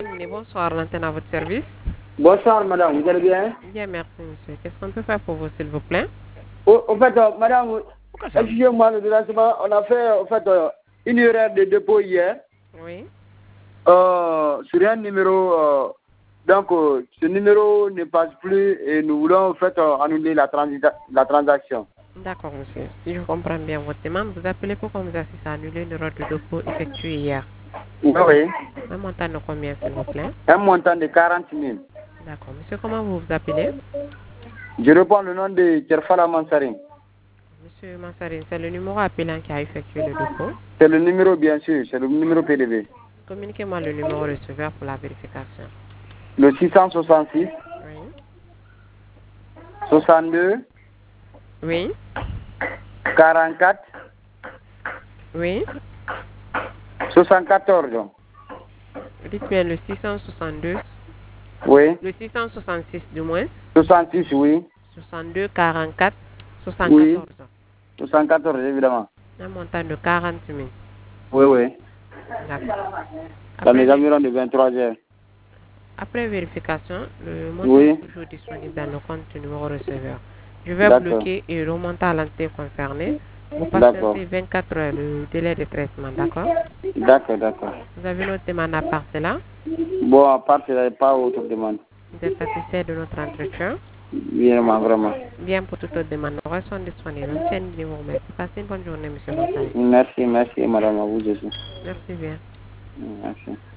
Bonsoir, l'antenne à votre service. Bonsoir, madame, vous allez bien? Bien, merci, monsieur. Qu'est-ce qu'on peut faire pour vous, s'il vous plaît? En fait, madame, excusez-moi le dérangement, on a fait une erreur de dépôt hier. Oui. Sur un numéro, donc ce numéro ne passe plus et nous voulons en fait annuler la transaction. D'accord, monsieur. Si je comprends bien votre demande, vous appelez pour qu'on vous assiste à annuler une erreur de dépôt effectuée hier. Oui. Un montant de combien, s'il vous plaît? Un montant de 40 000. D'accord. Monsieur, comment vous vous appelez? Je réponds le nom de Kerfala Mansarin. Monsieur Mansarine, c'est le numéro appelant qui a effectué le dépôt. C'est le numéro, bien sûr, c'est le numéro PDV. Communiquez-moi le numéro receveur pour la vérification. Le 666 Oui. 62 Oui. 44 Oui. 74. Dites bien le 662. Oui. Le 666 du moins. 66, oui. 62, 44, 74. Oui. 74, évidemment. Un montant de 40 000. Oui, oui. D'accord. Dans les environs de 23 heures. Après vérification, le montant Oui. est toujours disponible dans le compte du numéro receveur. Je vais bloquer et remonter à l'entité concernée. Vous patientez 24 heures le délai de traitement, d'accord? D'accord, d'accord. Vous avez notre demande à part cela? Bon, à part cela, pas autre demande. Vous êtes satisfait de notre entretien? Vraiment, vraiment. Bien, pour toute autre demande, nous restons disponibles. Je vous remercie. Passez une bonne journée, monsieur Mansari. Merci, merci, madame, à vous aussi. Merci bien. Merci.